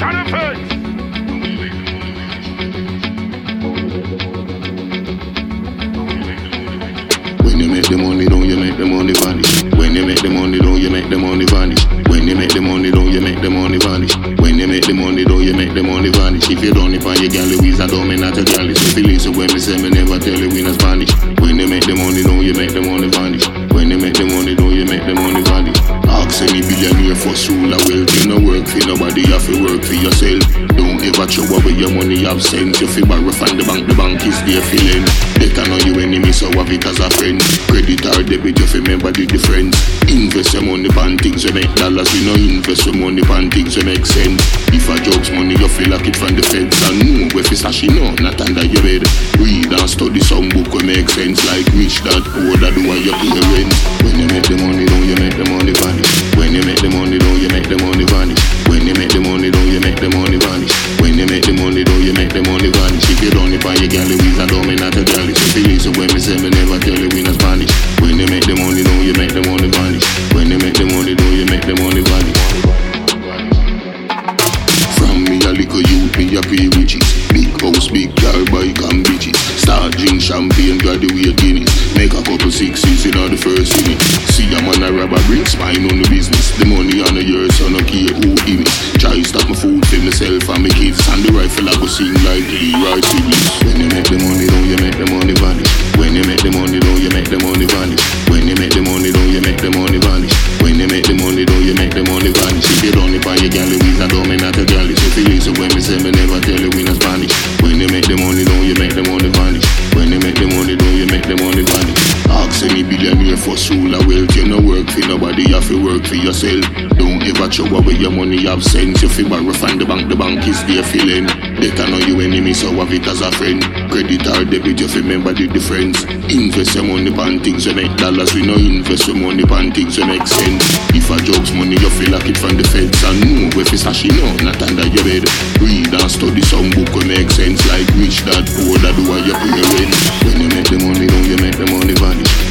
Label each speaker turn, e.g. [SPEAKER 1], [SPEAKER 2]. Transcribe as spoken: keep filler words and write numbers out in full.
[SPEAKER 1] When you make the money, don't you make the money vanish. When you make the money, don't you make the money vanish. When you make the money, don't you make the money vanish. When you make the money, don't you make the money vanish. If you don't if I your gal, Louise, I don't mean not a gal. So if you listen when me say me never tell you we not Spanish. When you make the money, don't you make the money vanish. When you make the money, don't you make the money vanish. Ask any billionaire for soul or wealth. You no work for nobody, you have to work for yourself. Don't ever throw away your money you have sent. You feel borrow from the bank, the bank is there feeling. Better know you enemy, so have it as a friend. Credit or debit, you remember the difference. Invest your money on things that make dollars. You know invest your money on things that make sense. If a jokes money, you feel like it from the feds. And move if it's actually no, not under your bed. Read and study some book will make sense. Like rich dad, poor dad, why you pay rent. When you make the money, don't you make the money vanish. When you make the money, don't you make the money vanish. When you make the money, don't you make the money vanish. When you make the money, don't you make the money vanish. If you don't buy your gal, Louise, I don't mean not a gal. So if you listen when me say me never tell you we not Spanish. When you make the money, don't you make the money vanish. When you make the money, don't you make the money vanish. From me a little youth, me a pay riches. Big house, big car, bike and bitches. Start drink champagne, graduate Guinness. Make a couple sixes in all the first inning. See a man a robber, bring spine on the business. The money on the year, so no care who give it. Try stop my food for myself and my kids. And the rifle I go sing like the right siblings. When you make the money, don't you make the money vanish. When you make the money, don't you make the money vanish. When you make the money, don't you make the money vanish. When you make the money, don't you make the money vanish. If you don't buy your gal, Louise, I don't mean not a gal. So if you listen when me say me never tell you we not Spanish. When you make the money, don't you make the money vanish. When you make the money, don't you make the money vanish. Ask any billionaire for soul or wealth. You no work for nobody, you have to work for yourself. Don't ever throw away your money you have sent. You feel borrow from the bank, the bank is there feeling. Better know you enemy, so have it as a friend. Credit or debit, you remember the difference. Invest your money on things that make dollars. We no invest your money on things that make sense. If a jokes money, you feel like it from the feds. And move if it's actually no, not under your bed. Read and study some book will make sense. Like rich dad, poor dad, why you pay rent. When you make the money, don't you make the money vanish.